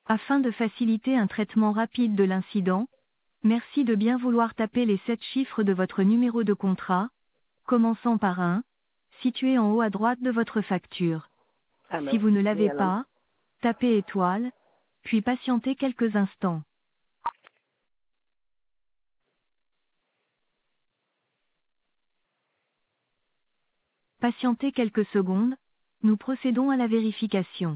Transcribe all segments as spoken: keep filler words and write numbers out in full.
Afin de faciliter un traitement rapide de l'incident, merci de bien vouloir taper les sept chiffres de votre numéro de contrat, commençant par un, situé en haut à droite de votre facture. Ah Si non, vous ne oui, l'avez alors. pas, tapez étoile, puis patientez quelques instants. Patientez quelques secondes, nous procédons à la vérification.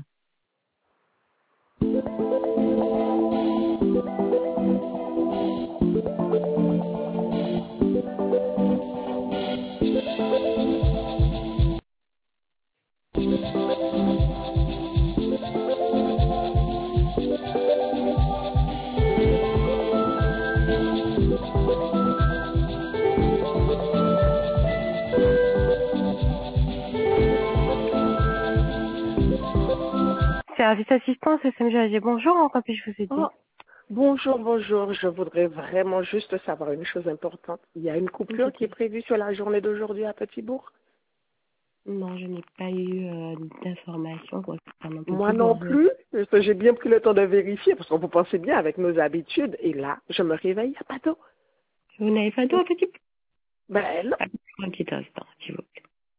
Service assistance S M G A G, bonjour, en quoi puis-je vous aider? Oh, bonjour, bonjour. Je voudrais vraiment juste savoir une chose importante. Il y a une coupure qui est prévue sur la journée d'aujourd'hui à Petit-Bourg? Non, je n'ai pas eu euh, d'informations concernant Moi Petit non Bourg. plus. Parce que J'ai bien pris le temps de vérifier parce qu'on vous pensez bien avec nos habitudes. Et là, je me réveille, il n'y a pas d'eau. Vous n'avez pas d'eau à Petit Bourg? Ben non. Ah, un petit instant, s'il vous plaît.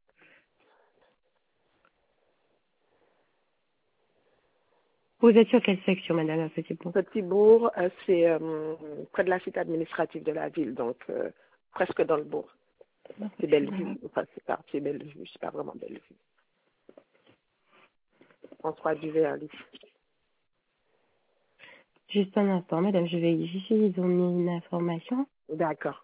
Vous êtes sur quelle section, madame, à Petit Bourg? Petit-Bourg, euh, c'est euh, près de la cité administrative de la ville, donc euh, presque dans le bourg. Non, C'est je vais- Bellevue. Enfin, c'est quartier Bellevue. C'est pas vraiment Bellevue. François Duvernay. Juste un instant, madame, je vais ici, ils ont mis une information. D'accord.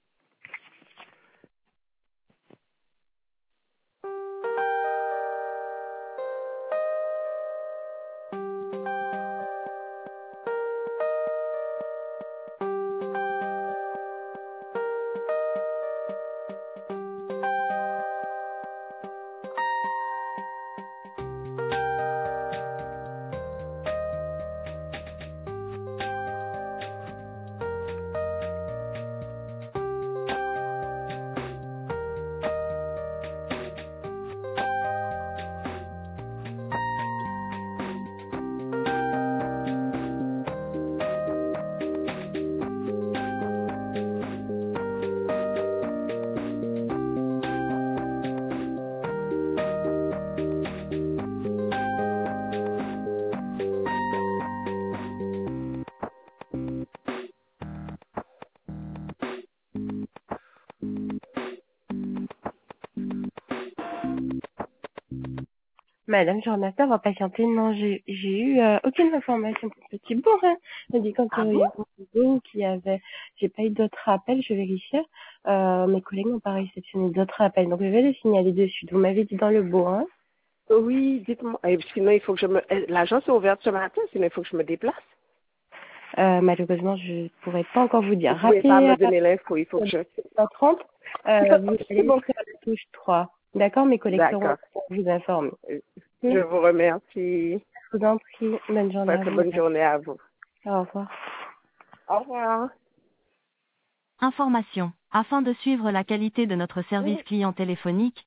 Madame, je vous remercie d'avoir patienté. Non, j'ai j'ai eu euh, aucune information pour Petit Bourg. Hein. Elle dit quand Ah euh, il bon? y a eu qu'il y avait, j'ai pas eu d'autres appels, je vérifiais. Euh, mes collègues n'ont pas réceptionné d'autres appels, donc je vais les signaler dessus. Vous m'avez dit dans le beau, hein. Oui, dites-moi. Et sinon, il faut que je me... eh, L'agence est ouverte ce matin, sinon il faut que je me déplace. Euh, malheureusement, je ne pourrais pas encore vous dire. Vous pouvez pas Rappelez me donner l'info, il faut que je... à trente, euh, vous C'est allez bon. sur la touche trois. D'accord, mes collègues seront D'accord. pour vous informer. Euh, Ok. Je vous remercie. Je vous en prie. Bonne journée Très, à très vous. bonne journée à vous. Au revoir. Au revoir. Information. Afin de suivre la qualité de notre service client téléphonique,